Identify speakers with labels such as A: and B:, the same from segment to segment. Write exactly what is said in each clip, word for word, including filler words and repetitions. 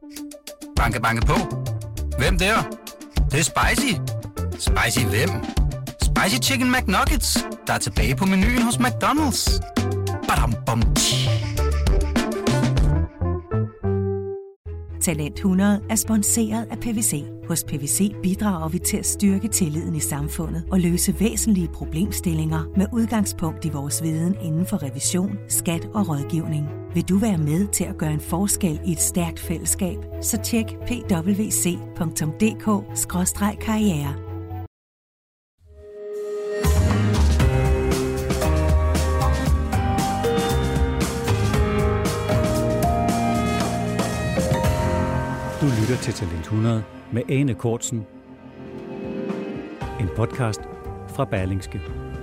A: Banke, banke på. Hvem der? Det, det er spicy. Spicy hvem? Spicy Chicken McNuggets, der er tilbage på menuen hos McDonald's. Badum, bom,
B: Talent hundrede er sponsoreret af P V C. Hos P V C bidrager vi til at styrke tilliden i samfundet og løse væsentlige problemstillinger med udgangspunkt i vores viden inden for revision, skat og rådgivning. Vil du være med til at gøre en forskel i et stærkt fællesskab, så tjek p w c punktum d k skråstreg karriere.
C: Du lytter til Talent hundrede med Ane Kortsen. En podcast fra Berlingske.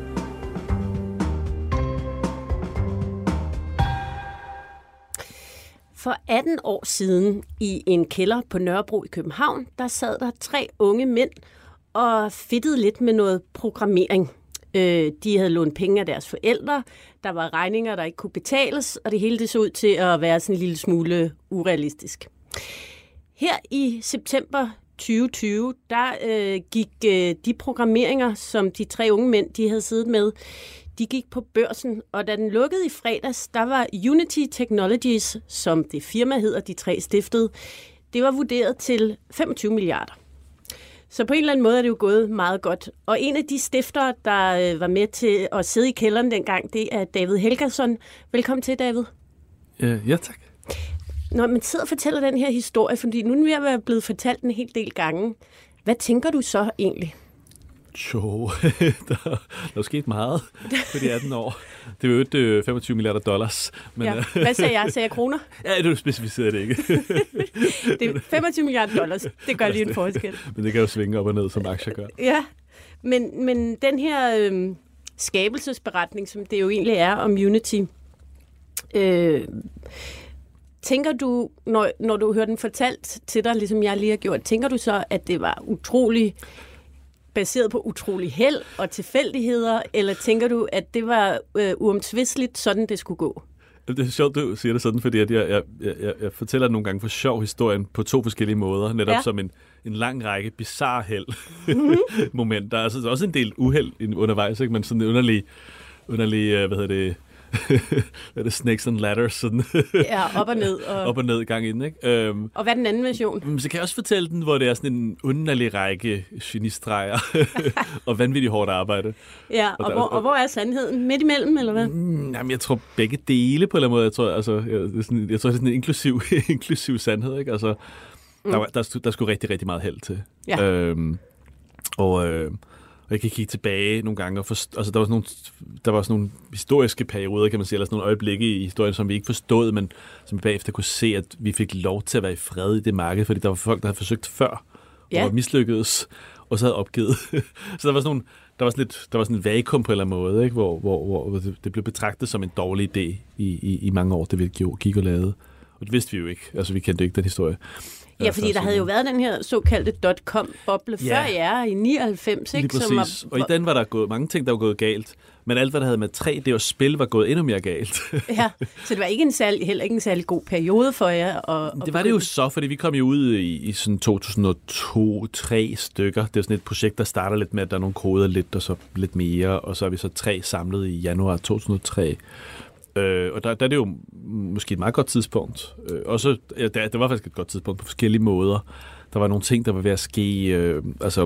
D: For atten år siden i en kælder på Nørrebro i København, der sad der tre unge mænd og fedtede lidt med noget programmering. De havde lånt penge af deres forældre, der var regninger, der ikke kunne betales, og det hele det så ud til at være sådan en lille smule urealistisk. Her i september tyve tyve, der øh, gik øh, de programmeringer, som de tre unge mænd de havde siddet med, de gik på børsen, og da den lukkede i fredags, der var Unity Technologies, som det firma hedder, de tre stiftede, det var vurderet til femogtyve milliarder. Så på en eller anden måde er det jo gået meget godt. Og en af de stiftere, der øh, var med til at sidde i kælderen dengang, det er David Helgason. Velkommen til, David.
E: Øh, ja, tak.
D: Når man sidder og fortæller den her historie, fordi nu er den ved at være blevet fortalt en hel del gange, hvad tænker du så egentlig?
E: Jo, der, der er sket meget på de atten år. Det er jo et øh, femogtyve milliarder dollars. Men,
D: ja. Hvad sagde jeg? Sagde jeg kroner?
E: Ja, du specificerer det ikke.
D: Det er femogtyve milliarder dollars. Det gør lige en forskel.
E: Men det kan jo svinge op og ned, som aktier gør.
D: Ja, men, men den her øh, skabelsesberetning, som det jo egentlig er om Unity, øh, tænker du, når, når du hører den fortalt til dig, ligesom jeg lige har gjort, tænker du så, at det var utrolig baseret på utrolig held og tilfældigheder, eller tænker du, at det var øh, uomtvisteligt, sådan det skulle gå?
E: Det er sjovt, du siger det sådan, fordi at jeg, jeg, jeg, jeg fortæller nogle gange for sjov historien på to forskellige måder, netop ja. som en, en lang række bizarre held mm-hmm. momenter. Altså der er også en del uheld undervejs, ikke? Men sådan en underlig, underlig hvad hedder det, hvad er det, snakes and ladders, sådan.
D: Ja, op og ned. Og...
E: op og ned gang inden, ikke? Um,
D: og hvad er den anden version?
E: Så kan jeg også fortælle den, hvor det er sådan en underlig række genistreger og vanvittigt hårdt arbejde.
D: Ja, og, og, der, hvor, og hvor er sandheden? Midt imellem, eller hvad?
E: Mm, jamen, jeg tror begge dele på en eller anden måde. Jeg tror, altså, jeg, det er sådan, jeg tror, det er sådan en inklusiv, inklusiv sandhed, ikke? Altså, mm. der, der, der, der skulle rigtig, rigtig meget held til.
D: Ja.
E: Um, og... Øh, Og jeg kan kigge tilbage nogle gange og forstå, altså der var sådan nogle, der var sådan nogle historiske perioder, kan man sige, eller sådan nogle øjeblikke i historien, som vi ikke forstod, men som vi bagefter kunne se, at vi fik lov til at være i fred i det marked, fordi der var folk, der havde forsøgt før, ja. og var mislykkedes, og så havde opgivet. Så der var sådan nogle, der var sådan lidt, der var sådan et vakuum på en eller anden måde, ikke? Hvor, hvor, hvor det blev betragtet som en dårlig idé i, i, i mange år, det vi gik og lavede. Og det vidste vi jo ikke. Altså vi kendte ikke den historie.
D: Ja, fordi der havde jo været den her såkaldte dot-com-boble ja. før jer i nioghalvfems, ikke?
E: Lige præcis. Som var... Og i den var der gået mange ting, der var gået galt. Men alt, hvad der havde med tre D og spil, var gået endnu mere galt.
D: Ja, så det var ikke en særlig, heller ikke en særlig god periode for jer. Og,
E: det var det jo så, fordi vi kom jo ud i, i sådan to tusind og to tre stykker. Det er sådan et projekt, der starter lidt med, at der er nogle koder lidt, og så lidt mere. Og så er vi så tre samlet i januar to tusind og tre. Øh, og der, der er det jo måske et meget godt tidspunkt. Øh, også, ja, der, der var faktisk et godt tidspunkt på forskellige måder. Der var nogle ting, der var ved at ske. Øh, altså,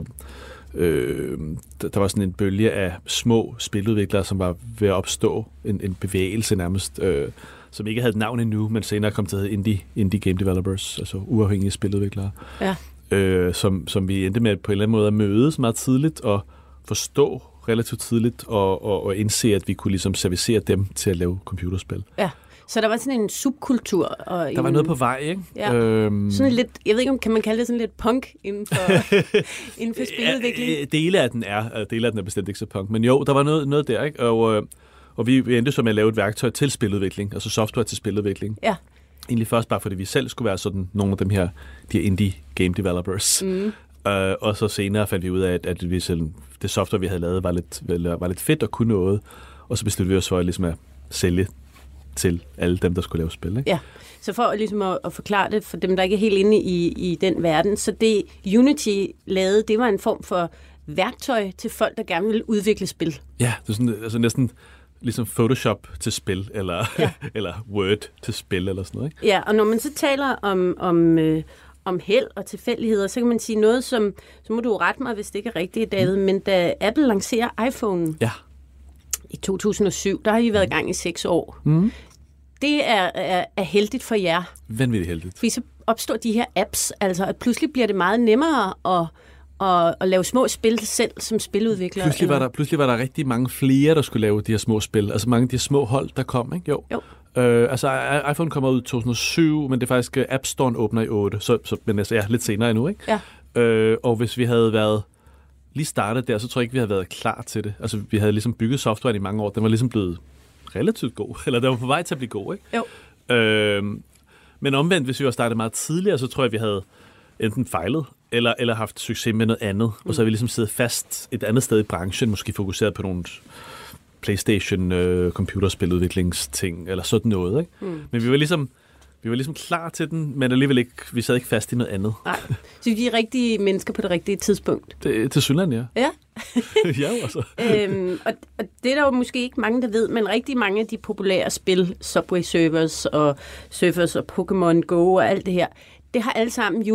E: øh, der, der var sådan en bølge af små spiludviklere, som var ved at opstå. En, en bevægelse nærmest, øh, som ikke havde et navn endnu, men senere kom til at hedde indie, indie game developers, altså uafhængige spiludviklere.
D: Ja.
E: Øh, som, som vi endte med på en eller anden måde at mødes meget tidligt og forstå relativt tidligt, og, og, og indse, at vi kunne ligesom servicere dem til at lave computerspil.
D: Ja, så der var sådan en subkultur. Og
E: der
D: en...
E: var noget på vej, ikke?
D: Ja. Øhm... Sådan lidt, jeg ved ikke, om kan man kalde det sådan lidt punk inden for, inden for spiludvikling?
E: Ja, dele af den er, dele af den er bestemt ikke så punk, men jo, der var noget, noget der, ikke? Og, og vi endte så med at lave et værktøj til spiludvikling, altså software til spiludvikling.
D: Ja.
E: Egentlig først bare, fordi vi selv skulle være sådan nogle af dem her, de her indie game developers. Mm. Uh, og så senere fandt vi ud af, at, at vi selv, det software, vi havde lavet, var lidt, var lidt fedt og kunne noget. Og så besluttede vi os for at, ligesom at sælge til alle dem, der skulle lave spil. Ikke?
D: Ja, så for ligesom at, at forklare det for dem, der ikke er helt inde i, i den verden, så det Unity lavede, det var en form for værktøj til folk, der gerne vil udvikle spil.
E: Ja, det er sådan, altså næsten ligesom Photoshop til spil, eller, ja. eller Word til spil, eller sådan noget. Ikke?
D: Ja, og når man så taler om, om, øh, om held og tilfældigheder, så kan man sige noget, som, så må du rette mig, hvis det ikke er rigtigt, David, mm. men da Apple lancerer iPhone
E: ja.
D: i to tusind og syv, der har I været i gang i seks år.
E: Mm.
D: Det er, er, er heldigt for jer.
E: Vanvittigt heldigt.
D: Fordi så opstår de her apps, altså at pludselig bliver det meget nemmere at Og, og lave små spil selv som spiludvikler.
E: Pludselig var, der, pludselig var der rigtig mange flere, der skulle lave de her små spil. Altså mange af de her små hold, der kom, ikke? Jo.
D: jo.
E: Øh, altså iPhone kommer ud i to tusind og syv, men det er faktisk App Store'en åbner i otte, så, så men altså, ja, lidt senere endnu, ikke?
D: Ja.
E: Øh, og hvis vi havde været lige startet der, så tror jeg ikke, vi havde været klar til det. Altså vi havde ligesom bygget software i mange år, den var ligesom blevet relativt god, eller den var på vej til at blive god, ikke?
D: Jo.
E: Øh, men omvendt, hvis vi var startet meget tidligere, så tror jeg, vi havde enten fejlet, eller, eller haft succes med noget andet. Mm. Og så har vi ligesom siddet fast et andet sted i branchen, måske fokuseret på nogle PlayStation øh, computerspiludviklingsting, eller sådan noget. Ikke? Mm. Men vi var ligesom vi var ligesom klar til den, men alligevel ikke, vi sad ikke fast i noget andet.
D: Nej, så vi er rigtige mennesker på det rigtige tidspunkt.
E: Det, til Sydland, ja.
D: Ja.
E: ja, altså.
D: øhm, og, og det er der jo måske ikke mange, der ved, men rigtig mange af de populære spil, Subway Surfers og Surfers og Pokémon Go og alt det her, det har alle sammen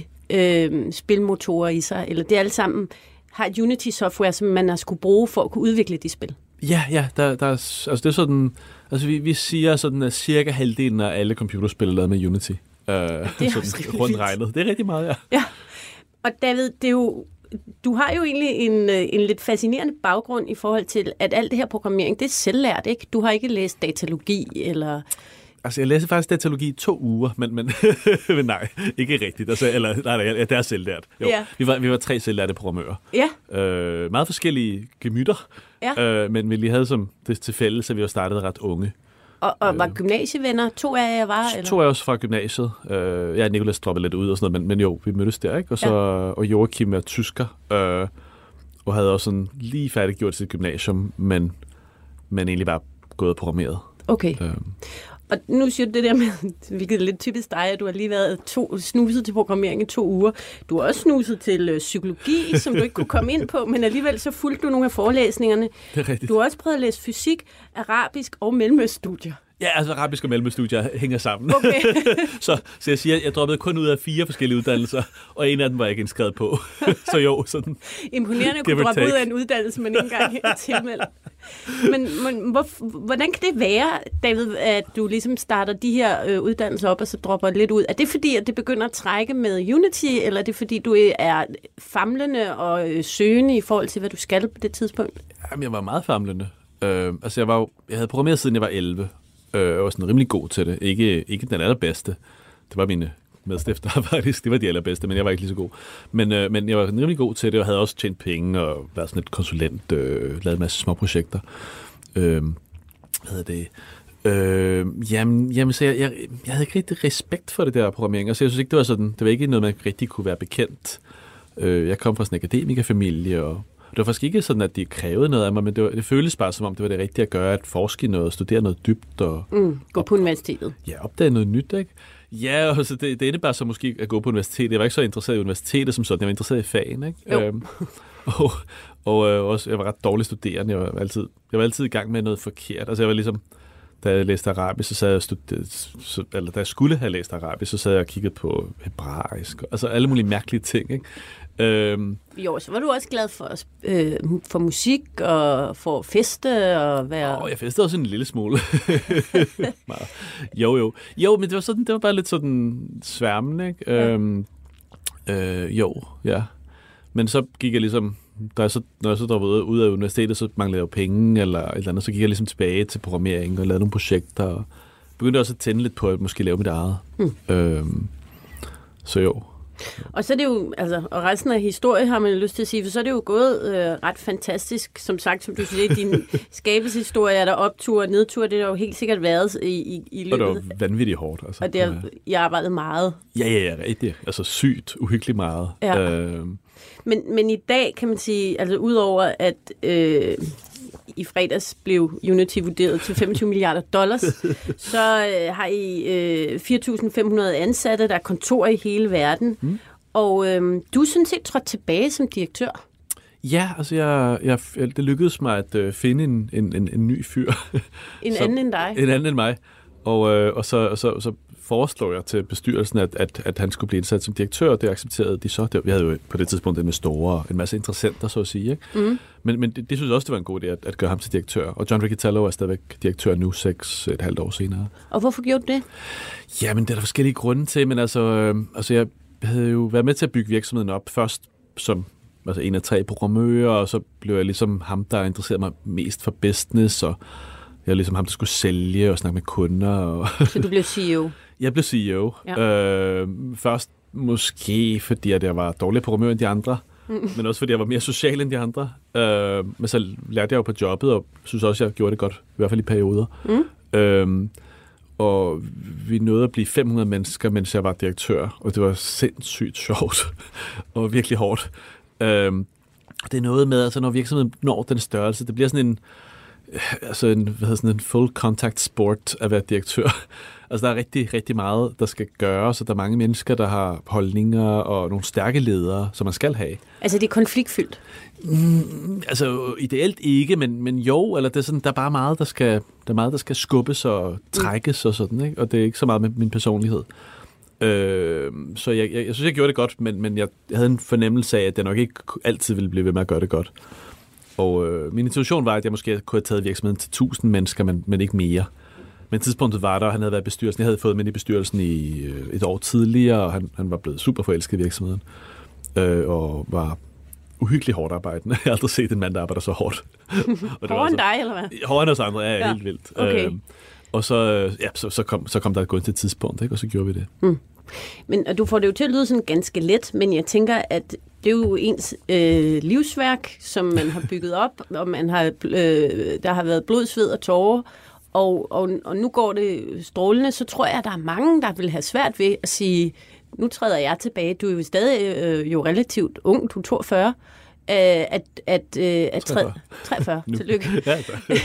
D: Unity-spilmotorer øh, i sig, eller det er alle sammen har et Unity-software, som man har skulle bruge for at kunne udvikle de spil.
E: Ja, ja, der, der er, altså det er sådan, altså vi, vi siger sådan, at cirka halvdelen af alle computerspil er lavet med Unity. Øh,
D: det er
E: sådan, rundt regnet. Det er rigtig meget, ja.
D: Ja, og David, det er jo, du har jo egentlig en, en lidt fascinerende baggrund i forhold til, at alt det her programmering, det er selvlært, ikke? Du har ikke læst datalogi, eller...
E: Altså, jeg læste faktisk datalogi i to uger, men, men, men nej, ikke rigtigt. Altså, eller, nej, nej, det er selvlært. Jo, ja. vi, var, vi var tre selvlærte programmører.
D: Ja.
E: Øh, meget forskellige gemytter,
D: ja.
E: øh, men vi lige havde som det til fælles, at vi var startet ret unge.
D: Og, og var gymnasievenner? To af jer var? Eller?
E: To af os fra gymnasiet. Øh, ja, Nicolas droppede lidt ud og sådan noget, men, men jo, vi mødtes der, ikke? Og, så, ja. og Joachim er tysker, øh, og havde også sådan lige færdiggjort sit gymnasium, men, men egentlig bare gået og programmeret.
D: Okay. Øh. Og nu siger du det der med, hvilket er lidt typisk dig, at du har lige været to, snuset til programmering i to uger. Du har også snuset til øh, psykologi, som du ikke kunne komme ind på, men alligevel så fulgte du nogle af forelæsningerne.
E: Det er rigtigt.
D: Du har også prøvet at læse fysik, arabisk og mellemøststudier.
E: Ja, altså arabisk og mellemøststudier hænger sammen.
D: Okay.
E: så, så jeg siger, at jeg droppede kun ud af fire forskellige uddannelser, og en af dem var jeg ikke indskrevet på. så jo, sådan...
D: Imponerende at kunne droppe ud af en uddannelse, man ikke engang er tilmeldt. Men, men hvor, hvordan kan det være, David, at du ligesom starter de her øh, uddannelser op, og så dropper lidt ud? Er det fordi, at det begynder at trække med Unity, eller er det fordi, du er famlende og øh, søgende i forhold til, hvad du skal på det tidspunkt?
E: Jamen, jeg var meget famlende. Øh, altså, jeg, var jo, jeg havde programmeret siden jeg var elleve. Jeg var sådan rimelig god til det. Ikke, ikke den allerbedste. Det var mine medstifter faktisk. Det var de allerbedste, men jeg var ikke lige så god. Men, øh, men jeg var rimelig god til det, og havde også tjent penge, og været sådan et konsulent, øh, lavet en masse små projekter. Øh, hvad hedder det? Øh, jamen, jamen, så jeg, jeg, jeg havde ikke rigtig respekt for det der programmering. Altså, jeg synes ikke, det var sådan, det var ikke noget, man rigtig kunne være bekendt. Øh, jeg kom fra sådan en akademikerfamilie, og det var faktisk ikke sådan, at de krævede noget af mig, men det, var, det føltes bare som om, det var det rigtige at gøre, at forske noget, studere noget dybt. Og
D: mm, gå på universitetet.
E: Ja, opdage noget nyt, ikke? Ja, og så det, det indebærer så måske at gå på universitetet. Jeg var ikke så interesseret i universitetet som sådan, jeg var interesseret i fagen, ikke?
D: Jo.
E: Øhm, og og øh, også, jeg var ret dårlig studerende. Jeg var, altid, jeg var altid i gang med noget forkert. Altså jeg var ligesom, da jeg læste arabisk, så sad jeg studerede, så, eller da jeg skulle have læst arabisk, så sad jeg og kiggede på hebraisk. Altså alle mulige mærkelige ting, ikke? Øhm,
D: jo, så var du også glad for, øh, for musik og for feste og være...
E: Åh, jeg festede også en lille smule. jo, jo. Jo, men det var, sådan, det var bare lidt sådan sværmende, ikke? Ja. Øhm, øh, jo, ja. Men så gik jeg ligesom... Da jeg så, når jeg så droppede ud af universitetet, så manglede jeg jo penge eller et eller andet. Så gik jeg ligesom tilbage til programmering og lavede nogle projekter. Og begyndte også at tænde lidt på at måske lave mit eget. Mm. Øhm, så jo.
D: Og så er det jo, altså, og resten af historie har man lyst til at sige, for så er det jo gået øh, ret fantastisk. Som sagt, som du siger, din skabelseshistorie er der optur og nedtur, det har jo helt sikkert været i, i, i løbet.
E: Og det var vanvittigt hårdt. Altså.
D: Og det har, jeg har arbejdet meget.
E: Ja, ja, ja, rigtig. Altså sygt, uhyggeligt meget.
D: Ja.
E: Øh,
D: men, men i dag kan man sige, altså udover at øh, i fredags blev Unity vurderet til femogtyve milliarder dollars. Så øh, har I øh, fire tusind fem hundrede ansatte, der er kontor i hele verden. Mm. Og øh, du er sådan set trådt tilbage som direktør.
E: Ja, altså jeg, jeg, det lykkedes mig at øh, finde en, en, en, en ny fyr.
D: En
E: så,
D: anden end dig?
E: En anden end mig. Og, øh, og, så, og så, så foreslår jeg til bestyrelsen, at, at, at han skulle blive indsat som direktør, og det accepterede de så. Det, vi havde jo på det tidspunkt investorer, en masse interessenter, så at sige. Ikke? Mm. Men, men det, det synes jeg også, det var en god idé, at, at gøre ham til direktør. Og John Riccitiello er stadigvæk direktør nu, seks et halvt år senere.
D: Og hvorfor gjorde du det?
E: Jamen, det er der forskellige grunde til, men altså, øh, altså jeg havde jo været med til at bygge virksomheden op, først som altså en af tre programmører, og så blev jeg ligesom ham, der interesserede mig mest for business, og jeg var ligesom ham, der skulle sælge og snakke med kunder. Og
D: så du blev C E O? Jeg
E: blev C E O. Ja. Øh, først måske, fordi at jeg var dårligere programmør end de andre, mm. men også fordi jeg var mere social end de andre. Øh, men så lærte jeg jo på jobbet, og synes også, jeg gjorde det godt, i hvert fald i perioder. Mm. Øh, og vi nåede at blive fem hundrede mennesker, mens jeg var direktør, og det var sindssygt sjovt og virkelig hårdt. Øh, det er noget med, altså når virksomheden når den størrelse, det bliver sådan en altså en, hvad hedder sådan en full contact sport at være direktør. Altså der er rigtig, rigtig meget, der skal gøres, og der er mange mennesker, der har holdninger og nogle stærke ledere, som man skal have.
D: Altså det er konfliktfyldt?
E: Mm, altså ideelt ikke, men, men jo, eller det er sådan, der er bare meget, der skal, der er meget, der skal skubbes og trækkes mm. og sådan, ikke? Og det er ikke så meget med min personlighed. Øh, så jeg, jeg, jeg synes, jeg gjorde det godt, men, men jeg, jeg havde en fornemmelse af, at jeg nok ikke altid ville blive ved med at gøre det godt. Og øh, min intuition var, at jeg måske kunne have taget virksomheden til tusind mennesker, men, men ikke mere. Men tidspunktet var der, og han havde været i bestyrelsen. Jeg havde fået med i bestyrelsen i øh, et år tidligere, og han, han var blevet super forelsket i virksomheden. Øh, og var uhyggeligt hårdt arbejdende. Jeg har aldrig set en mand, der arbejder så hårdt.
D: Hårdere end dig, eller hvad?
E: Hårdere end os andre, ja, ja. Helt vildt.
D: Okay.
E: Øh, og så, ja, så, så, kom, så kom der et gunstigt tidspunkt, ikke? Og så gjorde vi det.
D: Mm. Men og du får det jo til at lyde sådan ganske let, men jeg tænker, at det er jo ens øh, livsværk, som man har bygget op, og man har, øh, der har været blod, sved og tårer, og, og, og nu går det strålende, så tror jeg, at der er mange, der vil have svært ved at sige, nu træder jeg tilbage. Du er jo stadig øh, jo relativt ung, du er toogfyrre, at, at, at træde... treogfyrre, tillykke. Ja,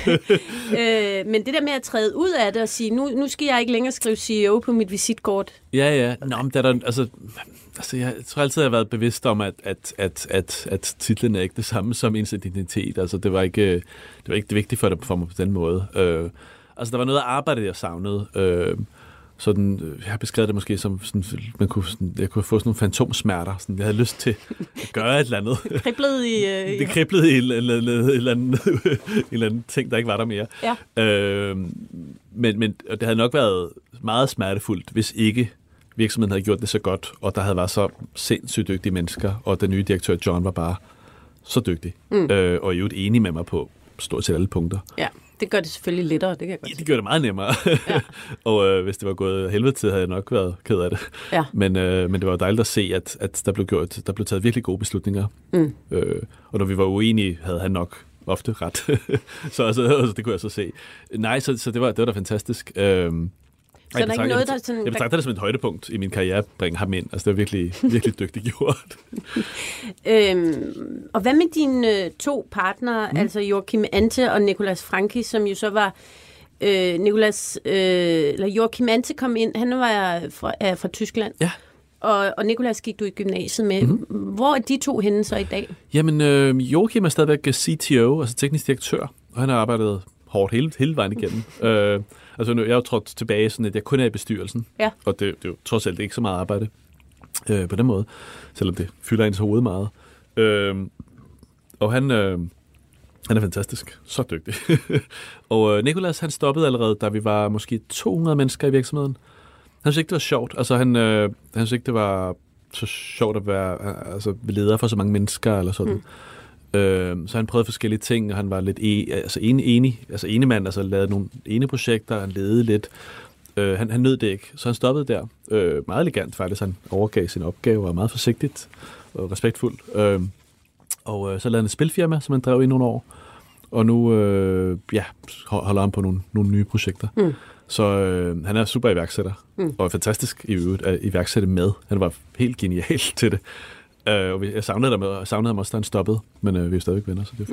D: øh, men det der med at træde ud af det og sige, nu, nu skal jeg ikke længere skrive C E O på mit visitkort.
E: Ja, ja. Nå, men der er der, altså, altså, jeg tror altid, jeg har været bevidst om, at, at, at, at, at titlen er ikke det samme som ens identitet. Altså, det var ikke det, var ikke det vigtige for, det, for mig på den måde. Øh, altså, der var noget af arbejdet, jeg savnede. Øh, Sådan, jeg har beskrevet det måske som, sådan, man kunne, sådan, jeg kunne få sådan nogle fantomsmerter. Sådan, jeg havde lyst til at gøre et eller andet.
D: Det kriblede i... Øh,
E: det kriblede i en eller anden, en eller anden ting, der ikke var der mere.
D: Ja.
E: Øh, men, men det havde nok været meget smertefuldt, hvis ikke virksomheden havde gjort det så godt, og der havde været så sindssygt dygtige mennesker, og den nye direktør John var bare så dygtig. Mm. Øh, og i øvrigt enig med mig på stort set alle punkter.
D: Ja. Det gør det selvfølgelig lettere, det kan jeg godt
E: sige. Det gør det meget nemmere. Ja. og øh, hvis det var gået helvede til, havde jeg nok været ked af det. Ja. Men, øh, men det var jo dejligt at se, at, at der, blev gjort, der blev taget virkelig gode beslutninger. Mm. Øh, og når vi var uenige, havde han nok ofte ret. så altså, altså, det kunne jeg så se. Nej, så, så det, var, det var da fantastisk. Øh,
D: Så jeg, betragter, noget, der sådan,
E: jeg betragter det som et højdepunkt i min karriere, at bringe ham ind. Altså, det var virkelig, virkelig dygtigt gjort.
D: øhm, og hvad med dine to partnere, mm. altså Joachim Ante og Nicolas Franchi, som jo så var... Øh, Nicolas, øh, eller Joachim Ante kom ind, han var fra, er fra Tyskland.
E: Ja.
D: Og, og Nicolas gik du i gymnasiet med. Mm-hmm. Hvor er de to henne så i dag?
E: Jamen, øh, Joachim er stadigvæk C T O, altså teknisk direktør, og han har arbejdet hårdt hele, hele vejen igennem. øh, Altså, jeg er jo trådt tilbage, sådan at jeg kun er i bestyrelsen. Ja. Og det, det er jo trods alt ikke så meget arbejde øh, på den måde, selvom det fylder ens hoved meget. Øh, og han, øh, han er fantastisk. Så dygtig. og øh, Nicolas, han stoppede allerede, da vi var måske to hundrede mennesker i virksomheden. Han synes ikke, det var sjovt. Altså, han, øh, han synes ikke, det var så sjovt at være altså, leder for så mange mennesker, eller sådan. Mm. Øh, så han prøvede forskellige ting, og han var lidt e, altså enig, enig, altså enig mand, altså lavede nogle ene projekter, han ledede lidt. Øh, han, han nød det ikke, så han stoppede der. Øh, meget elegant faktisk, han overgav sin opgave, og meget forsigtigt og respektfuldt. Øh, og øh, så lavede han et spilfirma, som han drev i nogle år, og nu øh, ja, holder han på nogle, nogle nye projekter. Mm. Så øh, han er super iværksætter, mm. og fantastisk i øvrigt at iværksætte med. Han var helt genial til det. Uh, og jeg savnede ham, savnede ham også, da han stoppede, men uh, vi er stadigvæk venner, så det er fint. Mm.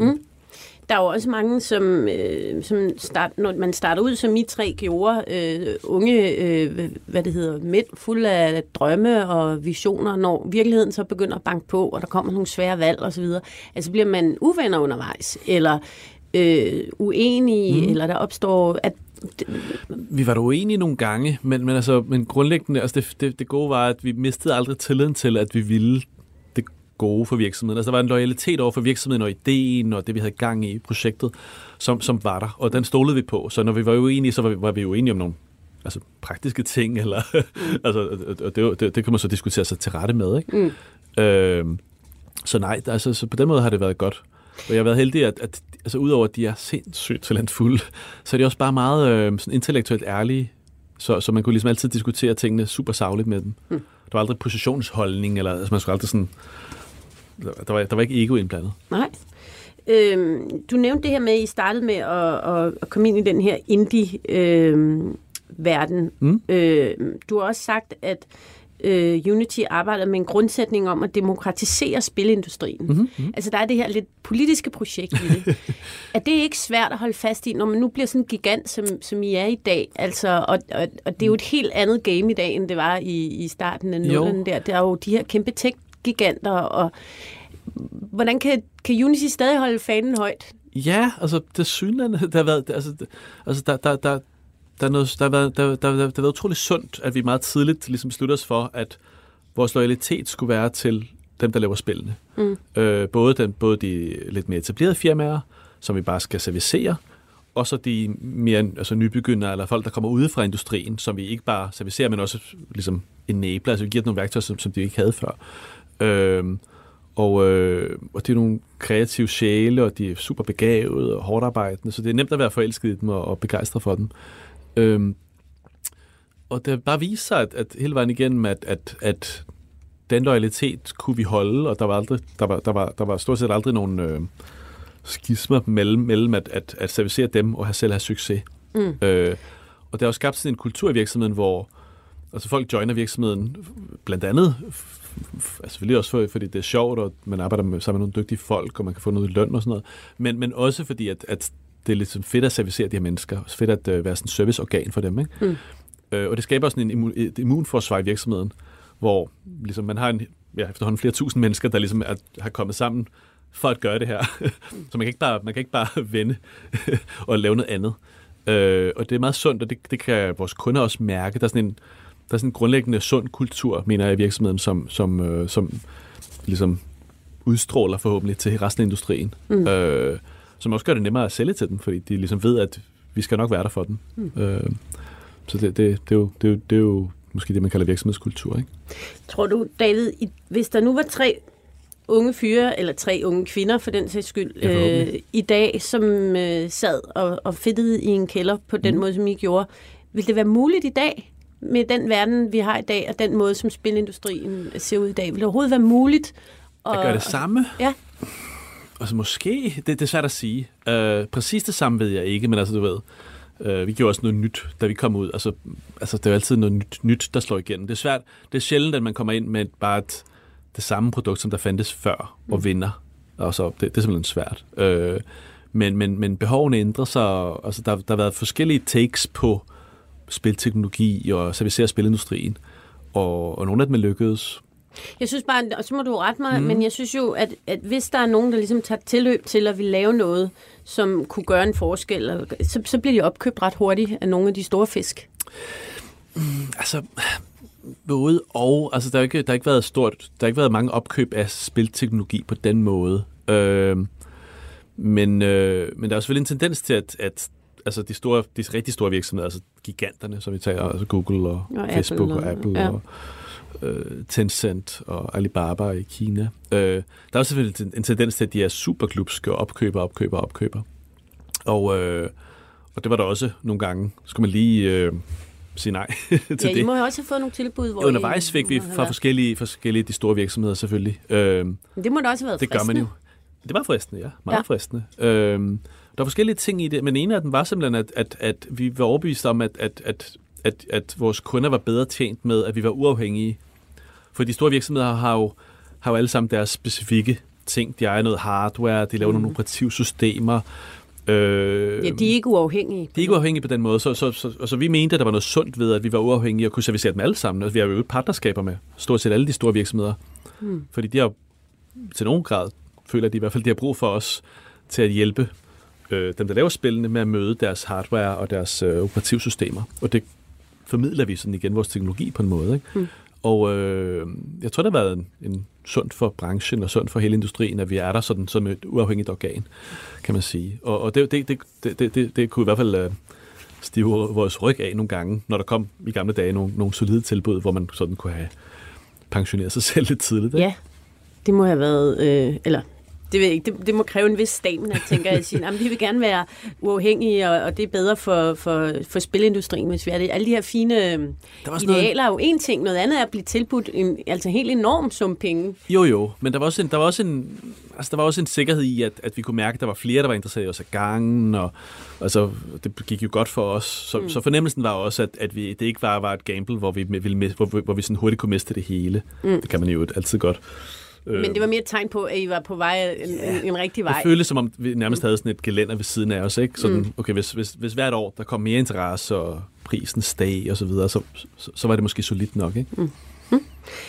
D: Der er jo også mange, som, øh, som start, når man starter ud, som I tre gjorde, øh, unge, øh, hvad det hedder, mænd, fulde af drømme og visioner, når virkeligheden så begynder at banke på, og der kommer nogle svære valg osv., altså bliver man uvenner undervejs, eller øh, uenige, mm. eller der opstår... At
E: vi var da uenige nogle gange, men, men, altså, men grundlæggende, altså det, det, det gode var, at vi mistede aldrig tilliden til, at vi ville det gode for virksomheden. Altså der var en loyalitet over for virksomheden og ideen og det, vi havde gang i projektet, som, som var der, og den stolede vi på. Så når vi var uenige, så var vi, var vi uenige om nogle altså, praktiske ting, eller, mm. altså, og det, det, det kan man så diskutere sig til rette med. Ikke? Mm. Øh, så nej, altså, så på den måde har det været godt. Og jeg har været heldig, at, at altså, udover at de er sindssygt talentfulde, så er de også bare meget øh, sådan intellektuelt ærlige, så, så man kunne ligesom altid diskutere tingene super sagligt med dem. Mm. Der var aldrig positionsholdning, eller altså, man skulle aldrig sådan... Der var, der var ikke ego indblandet.
D: Nej. Øhm, du nævnte det her med, at I startede med at, at, at komme ind i den her indie-verden. Øh, mm. øh, du har også sagt, at øh, Unity arbejder med en grundsætning om at demokratisere spilindustrien. Mm-hmm. Altså, der er det her lidt politiske projekt i det. Er det ikke svært at holde fast i, når man nu bliver sådan en gigant, som, som I er i dag? Altså, og, og, og det er jo et helt andet game i dag, end det var i, i starten af nullerne der. Der er jo de her kæmpe tech-giganter, og hvordan kan, kan Unity stadig holde fanen højt?
E: Ja, altså det synlande, der har været, altså, altså der, der, der, der, er noget, der, har været, der, der, der, der har været utroligt sundt, at vi meget tidligt ligesom besluttede os for, at vores loyalitet skulle være til dem, der laver spillene. Mm. Øh, både, den, både de lidt mere etablerede firmaer, som vi bare skal servicere, og så de mere altså nybegyndere, eller folk, der kommer ude fra industrien, som vi ikke bare servicerer, men også ligesom enabler, altså vi giver dem nogle værktøjer, som, som de ikke havde før. Øh, Og, øh, og det er nogle kreative sjæle, og de er super begavede og hårdt arbejdende, så det er nemt at være forelsket i dem og, og begejstret for dem. Øhm, og det bare viser sig, at, at hele vejen igennem, at, at, at den loyalitet kunne vi holde, og der var, aldrig, der var, der var, der var stort set aldrig nogen øh, skismer mellem, mellem at, at, at servicere dem og have selv have succes. Mm. Øh, og der er jo skabt sådan en kultur i virksomheden, hvor altså folk joiner virksomheden blandt andet, altså selvfølgelig også for, fordi det er sjovt, og man arbejder med, sammen med nogle dygtige folk, og man kan få noget løn og sådan noget, men, men også fordi, at, at det er lidt fedt at servicere de her mennesker, og fedt at uh, være sådan en serviceorgan for dem. Ikke? Mm. Uh, og det skaber sådan en immun, et immunforsvar i virksomheden, hvor ligesom, man har en, ja, efterhånden flere tusind mennesker, der ligesom er, har kommet sammen for at gøre det her. Så man kan ikke bare, man kan ikke bare vende og lave noget andet. Uh, og det er meget sundt, og det, det kan vores kunder også mærke. Der er sådan en Der er sådan en grundlæggende sund kultur, mener jeg, i virksomheden, som, som, øh, som ligesom udstråler forhåbentlig til resten af industrien. Mm. Øh, som også gør det nemmere at sælge til dem, fordi de ligesom ved, at vi skal nok være der for dem. Mm. Øh, så det, det, det, er jo, det, er jo, det er jo måske det, man kalder virksomhedskultur, ikke?
D: Tror du, David, hvis der nu var tre unge fyre, eller tre unge kvinder for den sags skyld, øh, i dag, som øh, sad og, og fedtede i en kælder på den mm. måde, som I gjorde, ville det være muligt i dag? Med den verden, vi har i dag, og den måde, som spilindustrien ser ud i dag, vil det overhovedet være muligt
E: at, at gøre det samme?
D: Ja.
E: Altså måske, det, det er svært at sige. Uh, præcis det samme ved jeg ikke, men altså du ved, uh, vi gjorde også noget nyt, da vi kom ud. Altså, altså det er altid noget nyt, nyt, der slår igennem. Det er svært, det er sjældent, at man kommer ind med bare et, det samme produkt, som der fandtes før, og mm. vinder. Altså, det, det er simpelthen svært. Uh, men, men, men behovene ændrer sig, altså der, der har været forskellige takes på spilteknologi og servicere spilindustrien, og, og nogle af dem er lykkedes.
D: Jeg synes bare, og så må du rette mig, mm. men jeg synes jo, at, at hvis der er nogen, der ligesom tager tilløb til at ville lave noget, som kunne gøre en forskel, så, så bliver de opkøbt ret hurtigt af nogle af de store fisk.
E: Mm, altså, både og. Altså, der har ikke, der har ikke været stort, der har ikke været mange opkøb af spilteknologi på den måde. Øh, men, øh, men der er selvfølgelig en tendens til, at, at altså de store, de rigtig store virksomheder, altså giganterne, som vi tager, altså Google og, og Facebook Apple, og Apple ja. og øh, Tencent og Alibaba i Kina. Øh, der er også selvfølgelig en, en tendens til, at de er superklubske og opkøber, opkøber, opkøber. Og, øh, og det var der også nogle gange. Skulle man lige øh, sige nej til ja, det. Ja,
D: I må jo også have fået nogle tilbud, hvor
E: undervejs fik vi fra forskellige, forskellige de store virksomheder selvfølgelig. Øh,
D: det må da også have været
E: det
D: fristende.
E: Gør man jo. Det var fristende, ja. Meget ja. fristende. Øh, Der var forskellige ting i det, men en af dem var simpelthen, at, at, at vi var overbevist om, at, at, at, at, at vores kunder var bedre tjent med, at vi var uafhængige. For de store virksomheder har jo, har jo alle sammen deres specifikke ting, de ejer noget hardware, de laver mm. nogle operativsystemer. Øh,
D: ja, de er ikke uafhængige.
E: De er ikke uafhængige på den måde, så, så, så, så, så vi mente, at der var noget sundt ved, at vi var uafhængige og kunne servicere dem alle sammen. Altså, vi har jo partnerskaber med stort set alle de store virksomheder, mm. fordi de har til nogen grad, føler de i hvert fald, de har brug for os til at hjælpe øh, dem, der laver spillene, med at møde deres hardware og deres øh, operativsystemer. Og det formidler vi sådan igen vores teknologi på en måde, ikke? Mm. Og øh, jeg tror, det har været en, en sund for branchen og sund for hele industrien, at vi er der sådan som et uafhængigt organ, kan man sige. Og, og det, det, det, det, det, det kunne i hvert fald øh, stive vores ryg af nogle gange, når der kom i gamle dage nogle, nogle solide tilbud, hvor man sådan kunne have pensioneret sig selv lidt tidligt. Ikke?
D: Ja, det må have været, øh, eller det, ved jeg ikke, det, det må kræve en vis stamina, tænker jeg, at sige, jamen, vi vil gerne være uafhængige, og, og det er bedre for, for, for spilindustrien, hvis vi er det. Alle de her fine idealer noget... er jo en ting, noget andet er at blive tilbudt en altså helt enorm sum penge.
E: Jo, jo, men der var også en, der var også en, altså, der var også en sikkerhed i, at, at vi kunne mærke, at der var flere, der var interesseret i os af gangen, og altså, det gik jo godt for os. Så, mm. så fornemmelsen var også, at, at vi, det ikke bare var et gamble, hvor vi, ville, hvor, hvor vi sådan hurtigt kunne miste det hele. Mm. Det kan man jo altid godt.
D: Men det var mere et tegn på, at I var på vej en, ja, en, en rigtig vej.
E: Det føltes som om, vi nærmest havde sådan et gelænder ved siden af os. Ikke? Sådan, mm. okay, hvis, hvis, hvis hvert år der kom mere interesse, og prisen steg og så videre, så, så, så var det måske solidt nok. Ikke? Mm. Mm.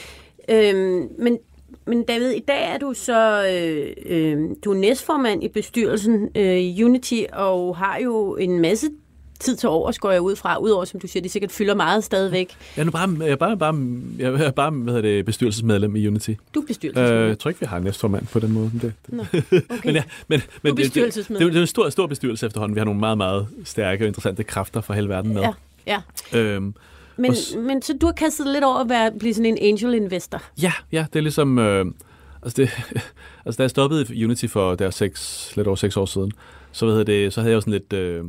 D: Øhm, men, men David, i dag er du så øh, øh, du er næstformand i bestyrelsen øh, i Unity, og har jo en masse tid til overs, går jeg ud fra, udover, som du siger, de sikkert fylder meget stadigvæk.
E: Jeg er nu bare, jeg er bare, bare, jeg er bare hvad hedder det, bestyrelsesmedlem i Unity.
D: Du er bestyrelsesmedlem?
E: Øh, jeg tror ikke, vi har en næstformand på den måde. Det,
D: Nå, okay.
E: men ja, men, men
D: du er bestyrelsesmedlem.
E: Det, det, det er en stor, stor bestyrelse efterhånden. Vi har nogle meget, meget stærke og interessante kræfter fra hele verden med.
D: Ja, ja. Øhm, men, s- men så du har kastet lidt over at være, blive sådan en angel investor?
E: Ja, ja, det er ligesom... Øh, altså, det, altså, da jeg stoppede i Unity for der seks, lidt over seks år siden, så, hvad hedder det, så havde jeg jo sådan lidt... Øh,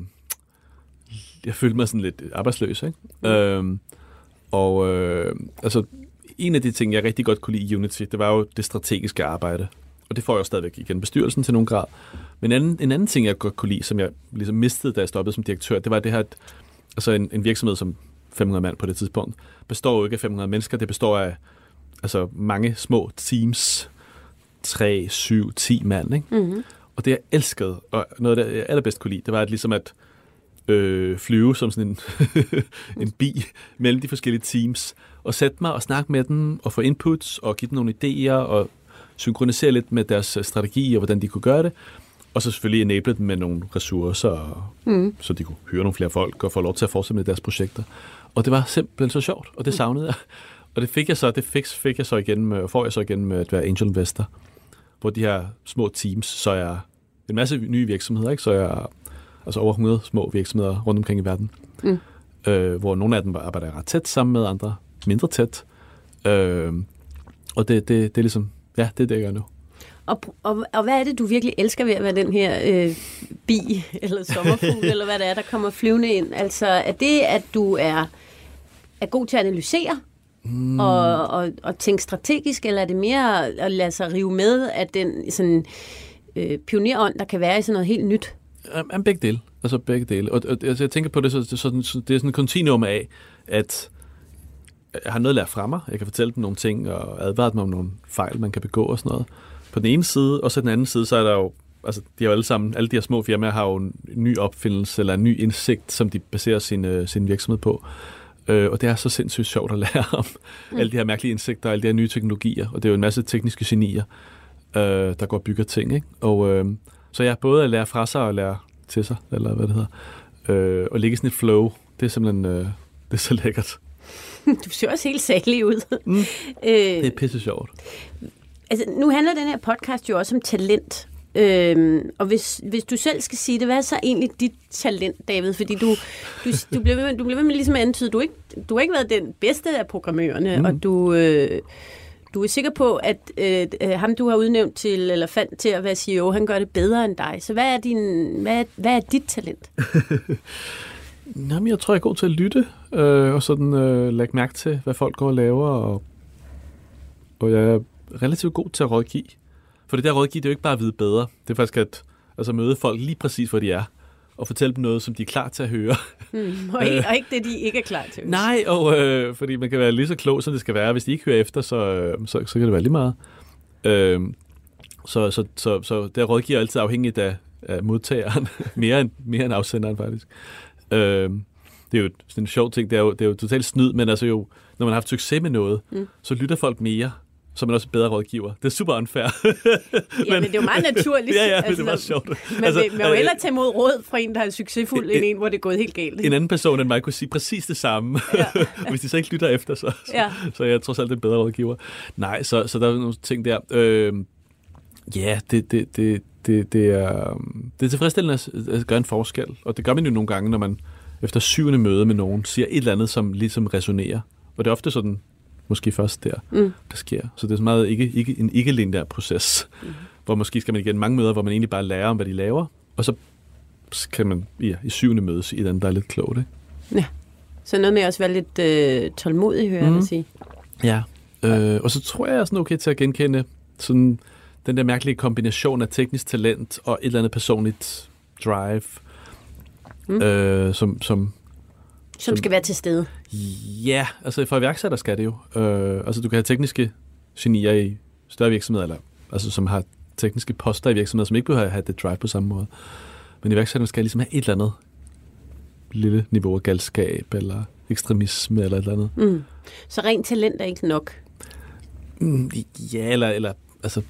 E: jeg følte mig sådan lidt arbejdsløs, ikke? Mm. Øhm, og øh, altså, en af de ting, jeg rigtig godt kunne lide i Unity, det var jo det strategiske arbejde. Og det får jeg jo stadigvæk igen bestyrelsen til nogen grad. Men en anden, en anden ting, jeg godt kunne lide, som jeg ligesom mistede, da jeg stoppede som direktør, det var det her, at altså en, en virksomhed som fem hundrede mand på det tidspunkt, består jo ikke af fem hundrede mennesker, det består af altså, mange små teams, tre, syv, ti mand, ikke? Mm-hmm. Og det jeg elskede, og noget af det, jeg allerbedst kunne lide, det var at ligesom at Øh, flyve som sådan en, en bi mellem de forskellige teams, og sætte mig og snakke med dem, og få inputs, og give dem nogle idéer, og synkronisere lidt med deres strategi, og hvordan de kunne gøre det, og så selvfølgelig enable dem med nogle ressourcer, mm. så de kunne hyre nogle flere folk, og få lov til at fortsætte med deres projekter. Og det var simpelthen så sjovt, og det savnede jeg. Og det fik jeg så, det fik, fik jeg så igen med, og får jeg så igen med at være angel investor, hvor de her små teams, så er en masse nye virksomheder, ikke? Så jeg altså over hundrede små virksomheder rundt omkring i verden, mm. øh, hvor nogle af dem arbejder ret tæt sammen med andre, mindre tæt. Øh, og det, det, det er ligesom, ja, det er det, jeg gør nu.
D: Og, og, og hvad er det, du virkelig elsker ved at være den her øh, bi, eller sommerfugl, eller hvad det er, der kommer flyvende ind? Altså, er det, at du er, er god til at analysere, mm. og, og, og tænke strategisk, eller er det mere at lade sig rive med af den sådan, øh, pionerånd, der kan være i sådan noget helt nyt?
E: Um, begge dele. Altså begge dele. Og, og altså, jeg tænker på det, så, så, så det er sådan en kontinuum af, at jeg har noget at lære fra mig. Jeg kan fortælle dem nogle ting og advare dem om nogle fejl, man kan begå og sådan noget. På den ene side, og så den anden side, så er der jo, altså de har jo alle sammen, alle de her små firmaer har jo en ny opfindelse eller en ny indsigt, som de baserer sin, sin virksomhed på. Øh, og det er så sindssygt sjovt at lære om mm. alle de her mærkelige indsigter og alle de her nye teknologier. Og det er jo en masse tekniske genier, øh, der går og bygger ting, ikke? Og øh, så jeg både at lære fra sig og lære til sig, eller hvad det hedder. Øh, og ligge sådan et flow, det er simpelthen, øh, det er så lækkert.
D: Du ser også helt særlig ud.
E: Mm. øh, det er pisse sjovt.
D: Altså, nu handler den her podcast jo også om talent. Øhm, og hvis, hvis du selv skal sige det, hvad er så egentlig dit talent, David? Fordi du, du, du bliver ved med, du bliver ved med ligesom at antyde, du ikke, du har ikke været den bedste af programmørerne, mm. og du... Øh, Du er sikker på, at øh, ham, du har udnævnt til, eller fandt til at være C E O, han gør det bedre end dig. Så hvad er, din, hvad er, hvad er dit talent?
E: Jamen, jeg tror, jeg er god til at lytte, øh, og sådan øh, lægge mærke til, hvad folk går og laver, og, og jeg er relativt god til at rådgive. For det der rådgive, det er jo ikke bare at vide bedre. Det er faktisk at altså, møde folk lige præcis, hvor de er, og fortælle dem noget, som de er klar til at høre.
D: Mm, og, ikke, og ikke det, de ikke er klar til at høre.
E: Nej, og, øh, fordi man kan være lige så klog, som det skal være. Hvis de ikke hører efter, så, øh, så, så kan det være lige meget. Øh, Så, så, så, så der rådgiver altid afhængigt af, af modtageren, mere, end, mere end afsenderen faktisk. Øh, det er jo sådan en sjov ting, det er jo, det er jo totalt snyd, men altså jo, når man har haft succes med noget, mm. så lytter folk mere, så er man også bedre rådgiver. Det er super unfair.
D: ja, men, men det er jo meget naturligt.
E: ja, ja,
D: altså,
E: det er meget sjovt.
D: Man altså, vil jo hellere tage mod råd fra en, der er succesfuld, en, end en, hvor det er gået helt galt. Ikke?
E: En anden person end mig kunne sige præcis det samme. Ja. Hvis de så ikke lytter efter, så, ja. så, så er jeg trods alt en bedre rådgiver. Nej, så, så der er nogle ting der. Øh, ja, det, det, det, det, det, er, det er tilfredsstillende at gøre en forskel. Og det gør man jo nogle gange, når man efter syvende møde med nogen siger et eller andet, som ligesom resonerer. Og det er ofte sådan, måske først der, mm. der sker. Så det er så meget ikke, ikke, en ikke-lineær proces, mm. hvor måske skal man igen mange møder, hvor man egentlig bare lærer om, hvad de laver, og så kan man ja, i syvende møde sige, at der er lidt klogt, ikke?
D: Ja, så noget med at også være lidt øh, tålmodig, hører mm. jeg sige.
E: Ja, øh, og så tror jeg, jeg er sådan okay til at genkende sådan den der mærkelige kombination af teknisk talent og et eller andet personligt drive, mm. øh, som, som
D: Som skal være til stede.
E: Ja, altså for iværksætter skal det jo. Øh, altså du kan have tekniske genier i større virksomheder, eller, altså som har tekniske poster i virksomheder, som ikke behøver at have det drive på samme måde. Men iværksætterne skal ligesom have et eller andet lille niveau af galskab, eller ekstremisme, eller et eller andet.
D: Mm. Så rent talent er ikke nok?
E: Mm, ja, eller, eller altså...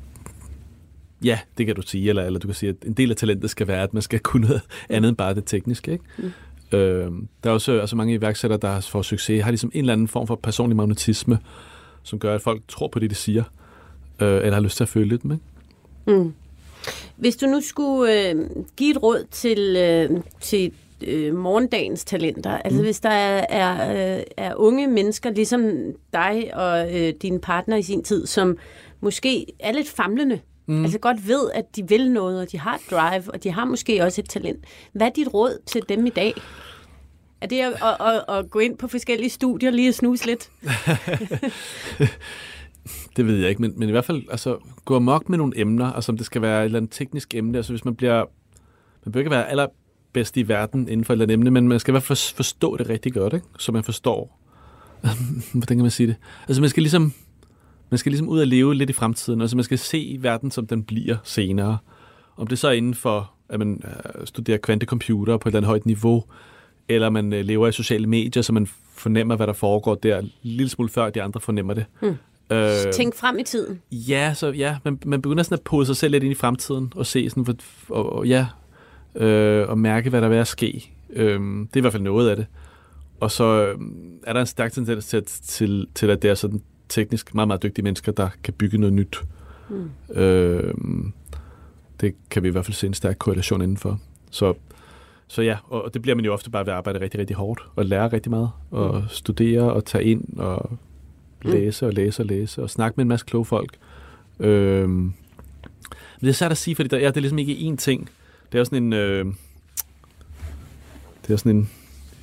E: Ja, det kan du sige. Eller, eller du kan sige, at en del af talentet skal være, at man skal kunne noget andet end bare det tekniske, ikke? Mm. Øh, der er også altså mange iværksættere, der får succes, har ligesom en eller anden form for personlig magnetisme, som gør, at folk tror på det, de siger, øh, eller har lyst til at følge dem, ikke?
D: Mm. Hvis du nu skulle øh, give et råd til, øh, til øh, morgendagens talenter, altså mm. hvis der er, er, er unge mennesker, ligesom dig og øh, din partner i sin tid, som måske er lidt famlende, Mm. altså godt ved, at de vil noget, og de har et drive, og de har måske også et talent. Hvad er dit råd til dem i dag? Er det at, at, at, at gå ind på forskellige studier lige og snuse lidt?
E: Det ved jeg ikke, men, men i hvert fald altså, gå amok med nogle emner, altså om det skal være et eller andet teknisk emne. Altså hvis man bliver, man bør ikke være allerbedst i verden inden for et eller andet emne, men man skal i hvert fald forstå det rigtig godt, ikke? Så man forstår, hvordan kan man sige det? Altså man skal ligesom Man skal ligesom ud og leve lidt i fremtiden, altså man skal se verden, som den bliver senere. Om det så er inden for, at man studerer kvantecomputer på et eller andet højt niveau, eller man lever i sociale medier, så man fornemmer, hvad der foregår der, en lille smule før de andre fornemmer det. Hmm.
D: Øh, Tænk frem i tiden.
E: Ja, så ja, man, man begynder sådan at pode sig selv lidt ind i fremtiden, og se sådan, og, og ja, øh, og mærke, hvad der vil ske. Øh, det er i hvert fald noget af det. Og så øh, er der en stærk tendens til, til, til, at det er sådan teknisk meget, meget dygtige mennesker, der kan bygge noget nyt. Mm. Øh, det kan vi i hvert fald se en stærk korrelation indenfor. Så, så ja, og det bliver man jo ofte bare ved at arbejde rigtig, rigtig hårdt, og lære rigtig meget, og mm. studere, og tage ind, og læse, og læse, og læse, og snakke med en masse kloge folk. Øh, men det er svært at sige, fordi der, ja, det er ligesom ikke én ting. Det er sådan en... Øh, det er sådan en...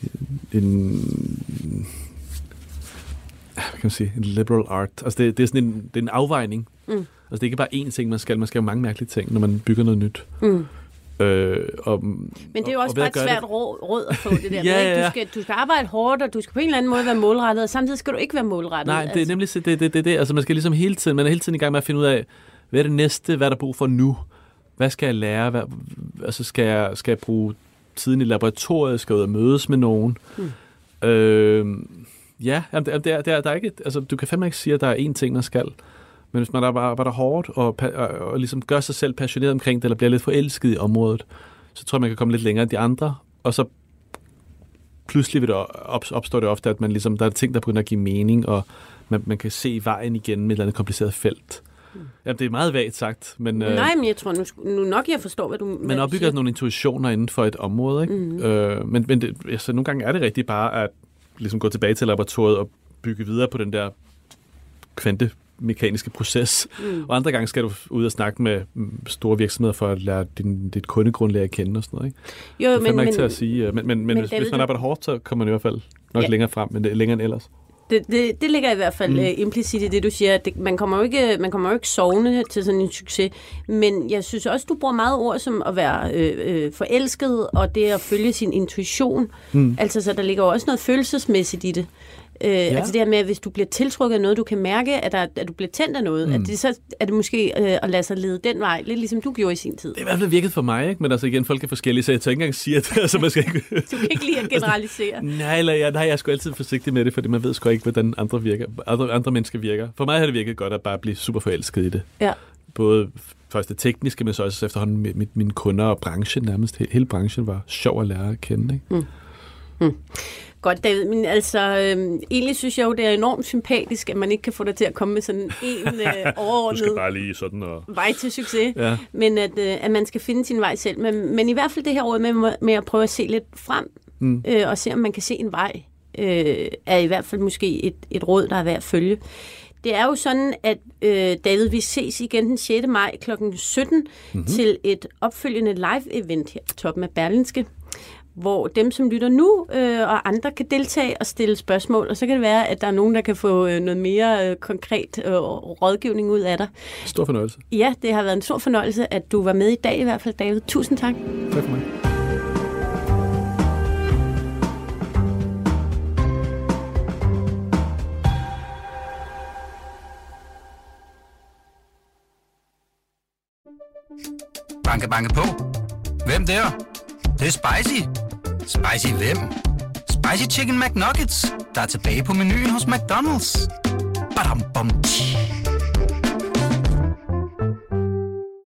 E: en hvad kan man sige, en liberal art. Altså det, det er sådan en, det er en afvejning. Mm. Altså det er ikke bare én ting, man skal. Man skal jo mange mærkelige ting, når man bygger noget nyt. Mm. Øh, og,
D: Men det er jo også bare et svært råd, råd at få det der.
E: ja, ja, ja.
D: Du, skal, du skal arbejde hårdt, og du skal på en eller anden måde være målrettet, og samtidig skal du ikke være målrettet.
E: Nej, det er nemlig det, det, det, det. Altså man skal ligesom hele tiden, man er hele tiden i gang med at finde ud af, hvad er det næste, hvad er der brug for nu? Hvad skal jeg lære? Hvad, altså skal jeg, skal jeg bruge tiden i laboratoriet? Skal jeg ud og mødes med nogen? Mm. Øh, Ja, jamen, det, det er, det er, der er ikke, altså, du kan fandme ikke sige, at der er én ting, man skal. Men hvis man arbejder hårdt og, og, og ligesom gør sig selv passioneret omkring det, eller bliver lidt forelsket i området, så tror jeg, man kan komme lidt længere end de andre. Og så pludselig vil det op, opstår det ofte, at man ligesom, der er ting, der begynder at give mening, og man, man kan se vejen igen med et eller andet kompliceret felt. Mm. Jamen, det er meget vagt sagt. Men,
D: Nej, men jeg tror nu, nu nok, jeg forstår, hvad du
E: Man opbygger nogle intuitioner inden for et område. Ikke? Mm. Øh, men men det, altså, nogle gange er det rigtigt bare at ligesom gå tilbage til laboratoriet og bygge videre på den der kvantemekaniske proces. Mm. Og andre gange skal du ud og snakke med store virksomheder for at lære din, dit kundegrundlag at kende og sådan noget. Ikke? Jo, det er men,
D: men,
E: ikke til at sige. Men, men, men, men hvis, hvis man arbejder hårdt, så kommer man i hvert fald nok ja. længere frem, men det er længere end ellers.
D: Det, det, det ligger i hvert fald mm. uh, implicit i det, du siger. Det, man kommer jo ikke, man kommer jo ikke sovende til sådan en succes. Men jeg synes også, du bruger meget ord som at være øh, øh, forelsket, og det at følge sin intuition. Mm. Altså, så der ligger jo også noget følelsesmæssigt i det. Øh, ja. Altså det her med, at hvis du bliver tiltrukket af noget, du kan mærke, at, der, at du bliver tændt af noget, mm. at det så er det måske øh, at lade sig lede den vej, lidt ligesom du gjorde i sin tid.
E: Det er i hvert fald virket for mig, ikke? Men altså igen, folk er forskellige, så jeg tør ikke engang sige, at altså, man skal ikke...
D: Du kan ikke lide at generalisere.
E: nej, eller, ja, nej, jeg er sgu altid forsigtig med det, fordi man ved sgu ikke, hvordan andre, virker, andre, andre mennesker virker. For mig har det virket godt at bare blive super forelsket i det.
D: Ja.
E: Både først det tekniske, men så også efterhånden med, med mine kunder og branchen nærmest. Hele branchen var sjov at lære at kende, ikke?
D: Mm. Mm. Godt, David, men altså, øh, egentlig synes jeg jo, det er enormt sympatisk, at man ikke kan få dig til at komme med sådan en øh, overordnet
E: du skal bare lige sådan og...
D: vej til succes,
E: ja.
D: men at, øh, at man skal finde sin vej selv. Men, men i hvert fald det her råd med, med at prøve at se lidt frem, mm. øh, og se om man kan se en vej, øh, er i hvert fald måske et, et råd, der er værd at følge. Det er jo sådan, at øh, David, vi ses igen den sjette maj klokken sytten mm-hmm. til et opfølgende live-event her på toppen af Berlingske, hvor dem, som lytter nu, øh, og andre kan deltage og stille spørgsmål, og så kan det være, at der er nogen, der kan få øh, noget mere øh, konkret øh, rådgivning ud af dig.
E: Stor fornøjelse.
D: Ja, det har været en stor fornøjelse, at du var med i dag i hvert fald, David. Tusind tak.
E: Tak for mig.
A: Banke, banke på. Hvem der? Det, det er spicy. Spicy hvem? Spicy Chicken McNuggets, der er tilbage på menuen hos McDonald's. Badum, bom,